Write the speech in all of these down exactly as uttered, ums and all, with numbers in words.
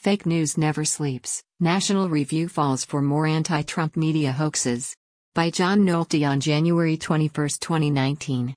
Fake news never sleeps. National Review falls for more anti-Trump media hoaxes. By John Nolte on January twenty-first, twenty nineteen.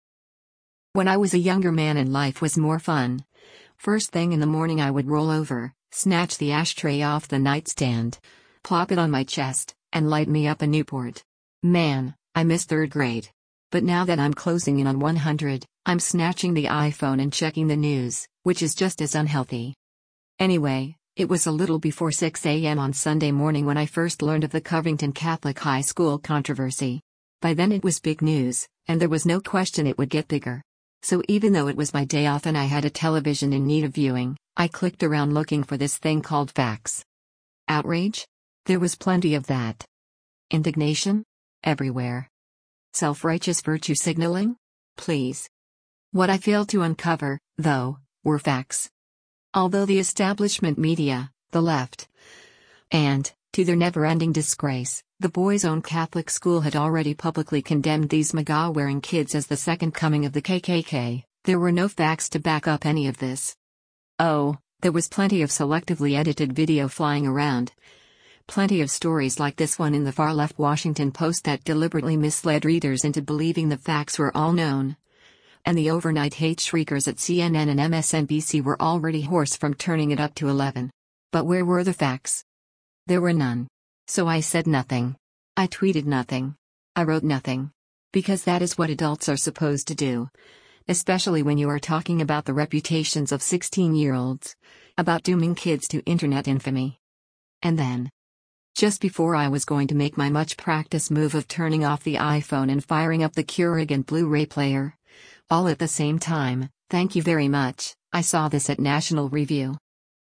When I was a younger man and life was more fun. First thing in the morning I would roll over, snatch the ashtray off the nightstand, plop it on my chest, and light me up a Newport. Man, I miss third grade. But now that I'm closing in on one hundred, I'm snatching the iPhone and checking the news, which is just as unhealthy. Anyway, it was a little before six a m on Sunday morning when I first learned of the Covington Catholic High School controversy. By then it was big news, and there was no question it would get bigger. So even though it was my day off and I had a television in need of viewing, I clicked around looking for this thing called facts. Outrage? There was plenty of that. Indignation? Everywhere. Self-righteous virtue signaling? Please. What I failed to uncover, though, were facts. Although the establishment media, the left, and, to their never-ending disgrace, the boys' own Catholic school had already publicly condemned these MAGA-wearing kids as the second coming of the K K K, there were no facts to back up any of this. Oh, there was plenty of selectively edited video flying around. Plenty of stories like this one in the far-left Washington Post that deliberately misled readers into believing the facts were all known. And the overnight hate shriekers at C N N and M S N B C were already hoarse from turning it up to eleven. But where were the facts? There were none. So I said nothing. I tweeted nothing. I wrote nothing. Because that is what adults are supposed to do. Especially when you are talking about the reputations of sixteen-year-olds. About dooming kids to internet infamy. And then, just before I was going to make my much-practiced move of turning off the iPhone and firing up the Keurig and Blu-ray player, all at the same time, thank you very much, I saw this at National Review.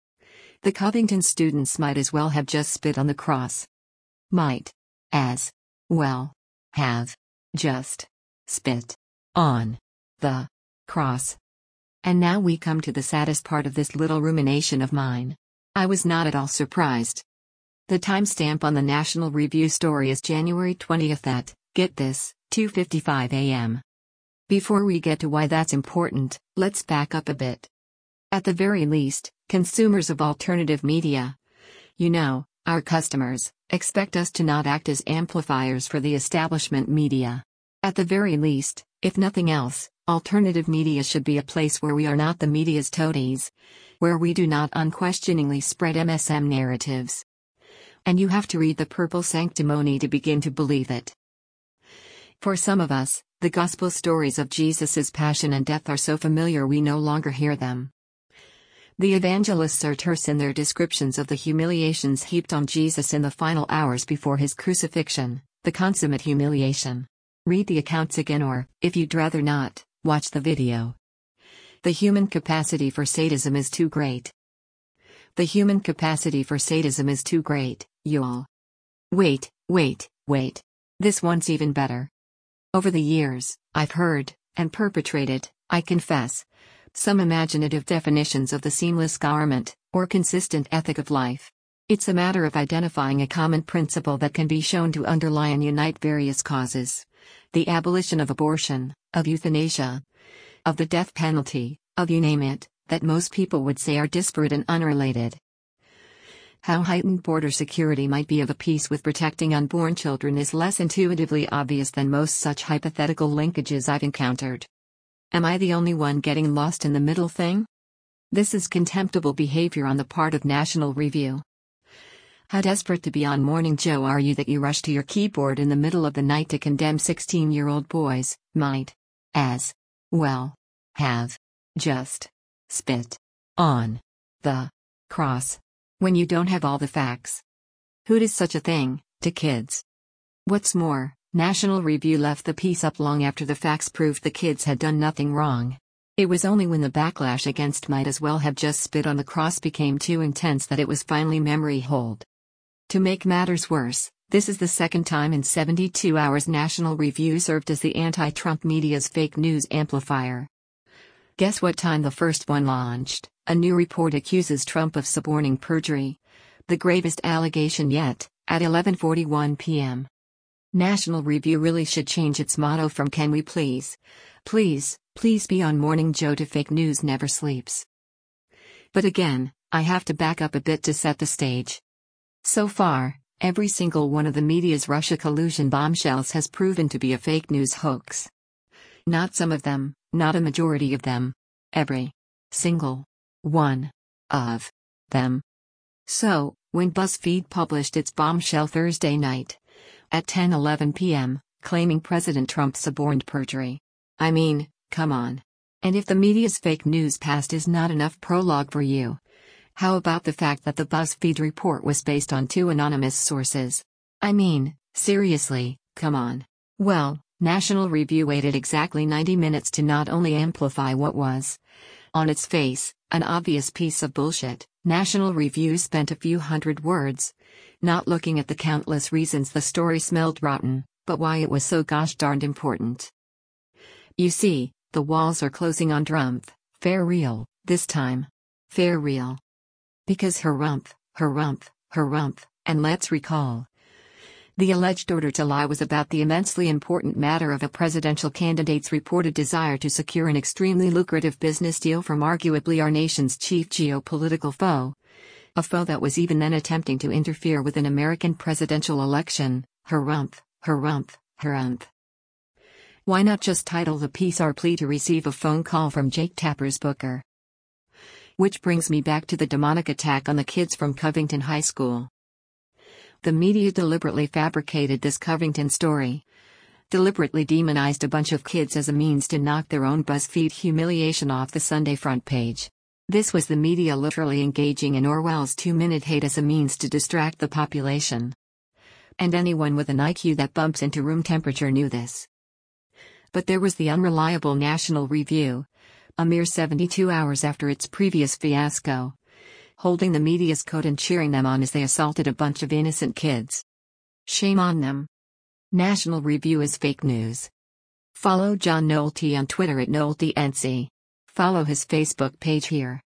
The Covington students might as well have just spit on the cross. Might as well have just spit on the cross. And now we come to the saddest part of this little rumination of mine. I was not at all surprised. The timestamp on the National Review story is January twentieth at, get this, two fifty-five a m Before we get to why that's important, let's back up a bit. At the very least, consumers of alternative media, you know, our customers, expect us to not act as amplifiers for the establishment media. At the very least, if nothing else, alternative media should be a place where we are not the media's toadies, where we do not unquestioningly spread M S M narratives. And you have to read the Purple Sanctimony to begin to believe it. For some of us, the gospel stories of Jesus' passion and death are so familiar we no longer hear them. The evangelists are terse in their descriptions of the humiliations heaped on Jesus in the final hours before his crucifixion, the consummate humiliation. Read the accounts again or, if you'd rather not, watch the video. The human capacity for sadism is too great. The human capacity for sadism is too great, y'all. Wait, wait, wait. This one's even better. Over the years, I've heard, and perpetrated, I confess, some imaginative definitions of the seamless garment, or consistent ethic of life. It's a matter of identifying a common principle that can be shown to underlie and unite various causes. The abolition of abortion, of euthanasia, of the death penalty, of you name it, that most people would say are disparate and unrelated. How heightened border security might be of a piece with protecting unborn children is less intuitively obvious than most such hypothetical linkages I've encountered. Am I the only one getting lost in the middle thing? This is contemptible behavior on the part of National Review. How desperate to be on Morning Joe are you that you rush to your keyboard in the middle of the night to condemn sixteen-year-old boys, might as well have just spit on the cross, when you don't have all the facts? Who does such a thing to kids? What's more, National Review left the piece up long after the facts proved the kids had done nothing wrong. It was only when the backlash against might as well have just spit on the cross became too intense that it was finally memory hold. To make matters worse, this is the second time in seventy-two hours National Review served as the anti-Trump media's fake news amplifier. Guess what time the first one launched? A new report accuses Trump of suborning perjury. The gravest allegation yet, at eleven forty-one p m National Review really should change its motto from "Can we please, please, please be on Morning Joe" to "Fake news never sleeps." But again, I have to back up a bit to set the stage. So far, every single one of the media's Russia collusion bombshells has proven to be a fake news hoax. Not some of them, not a majority of them. Every single one of them. So, when BuzzFeed published its bombshell Thursday night at ten eleven p m, claiming President Trump suborned perjury. I mean, come on. And if the media's fake news past is not enough prologue for you, how about the fact that the BuzzFeed report was based on two anonymous sources? I mean, seriously, come on. Well, National Review waited exactly ninety minutes to not only amplify what was, on its face, an obvious piece of bullshit. National Review spent a few hundred words, not looking at the countless reasons the story smelled rotten, but why it was so gosh darned important. You see, the walls are closing on Trump, fair real, this time. Fair real. Because harumph, harumph, harumph, and let's recall. The alleged order to lie was about the immensely important matter of a presidential candidate's reported desire to secure an extremely lucrative business deal from arguably our nation's chief geopolitical foe. A foe that was even then attempting to interfere with an American presidential election. Harumph, harumph, harumph. Why not just title the piece Our Plea to Receive a Phone Call from Jake Tapper's Booker? Which brings me back to the demonic attack on the kids from Covington High School. The media deliberately fabricated this Covington story. Deliberately demonized a bunch of kids as a means to knock their own BuzzFeed humiliation off the Sunday front page. This was the media literally engaging in Orwell's two-minute hate as a means to distract the population. And anyone with an I Q that bumps into room temperature knew this. But there was the unreliable National Review, a mere seventy-two hours after its previous fiasco, holding the media's coat and cheering them on as they assaulted a bunch of innocent kids. Shame on them. National Review is fake news. Follow John Nolte on Twitter at NolteNC. Follow his Facebook page here.